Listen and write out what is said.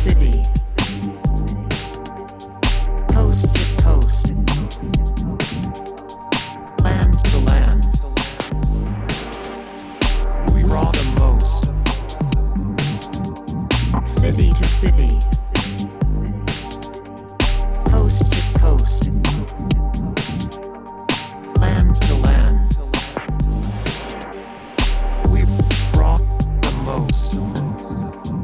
city, coast to coast, land to land. We raw the most, city to city.